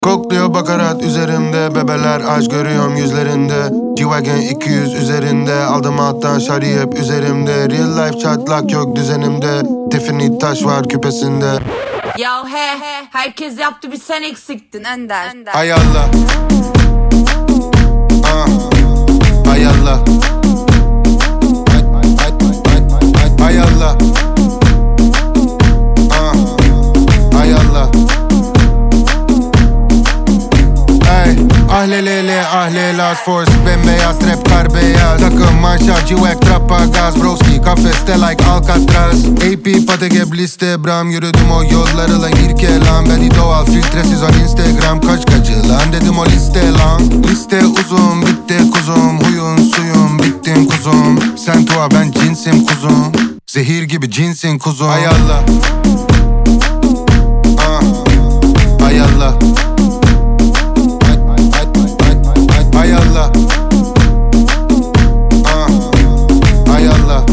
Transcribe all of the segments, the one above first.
Kokluyor bakarat üzerimde, bebeler aşk görüyorum yüzlerinde. G-Wagon 200 üzerinde, aldım alttan şari hep üzerimde. Real life çatlak yok düzenimde, Tiffany taş var küpesinde. Ya herkes yaptı, bir sen eksiktin Ender. Ay Allah, ay Allah, ay Allah, ay Allah. Ahlelele ahlelas force, bembeyaz trap kar beyaz. Takım manşat G-Wagon trappa gaz, broski kafeste like Alcatraz. AP patek liste bram, yürüdüm o yolları lan irke lan. Beni doğal filtresiz on Instagram, kaç kaçı lan dedim o liste lan. Liste uzun bitti kuzum, huyun suyun bittim kuzum. Sen tuğa ben cinsim kuzum, zehir gibi cinsin kuzum. Ay Allah, ay Allah, ay Allah, ay Allah.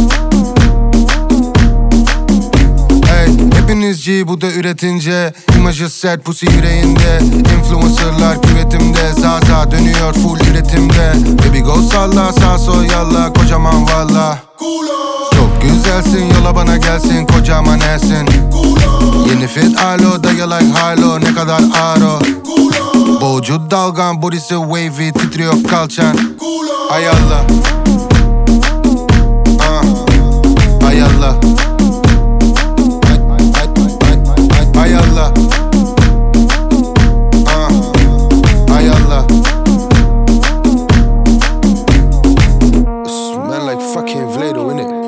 Hey, hepiniz G bu da üretince, imajı sert pussy yüreğinde. Influencerlar küvetimde, zaza dönüyor full üretimde. Baby go salla sağ sol yalla, kocaman valla. Çok güzelsin, yola bana gelsin, kocaman ersin. Yeni fit alo, dayı like halo, ne kadar aro. Boğucu dalgan, body'si wavy, titriyor kalçan. Ay Allah, ay Allah, ay Allah, ay Allah. Smell like fucking Vlado, innit?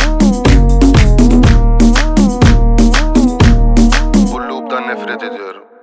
Bu loop'tan nefret ediyorum.